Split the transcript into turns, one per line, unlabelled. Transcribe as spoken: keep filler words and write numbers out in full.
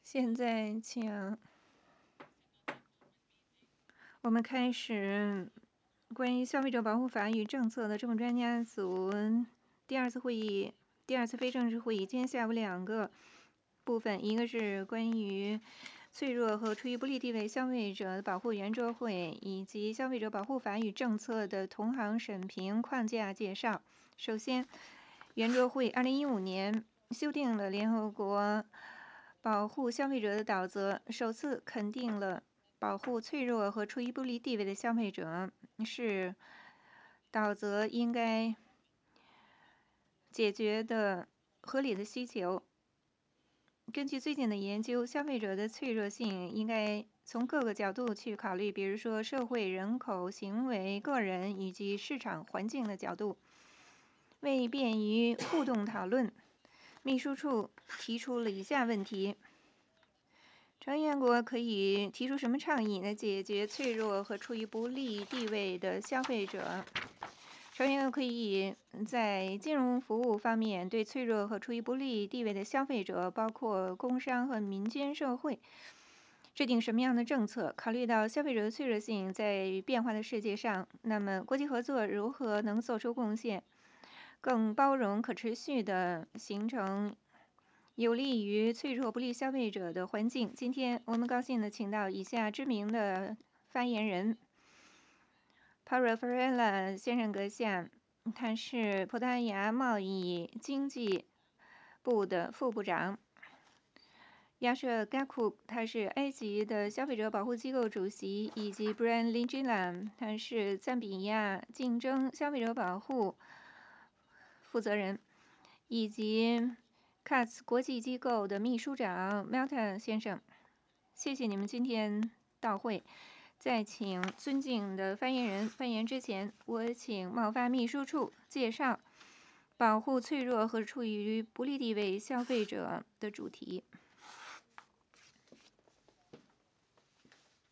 现在请我们开始关于消费者保护法与政策的政府专家组第二次会议，第二次非正式会议。今天下午两个部分，一个是关于脆弱和处于不利地位消费者保护圆桌会，以及消费者保护法与政策的同行审评框架介绍。首先，圆桌会二零一五年修订了联合国保护消费者的导则，首次肯定了保护脆弱和处于不利地位的消费者是导则应该解决的合理的需求。根据最近的研究，消费者的脆弱性应该从各个角度去考虑，比如说社会、人口、行为、个人以及市场环境的角度。为便于互动讨论，秘书处提出了以下问题：成员国可以提出什么倡议来解决脆弱和处于不利地位的消费者？成员国可以在金融服务方面对脆弱和处于不利地位的消费者，包括工商和民间社会，制定什么样的政策？考虑到消费者的脆弱性在变化的世界上，那么国际合作如何能做出贡献，更包容、可持续地形成有利于脆弱不利消费者的环境？今天我们高兴地请到以下知名的发言人 Paulo Ferreira 先生阁下，他是葡萄牙贸易经济部的副部长。亚瑟·加库，他是埃及的消费者保护机构主席，以及 Brian Lingila， 他是赞比亚竞争消费者保护负责人，以及 C A S 国际机构的秘书长 Malta 先生。谢谢你们今天到会。在请尊敬的发言人发言之前，我请贸发秘书处介绍保护脆弱和处于不利地位消费者的主题。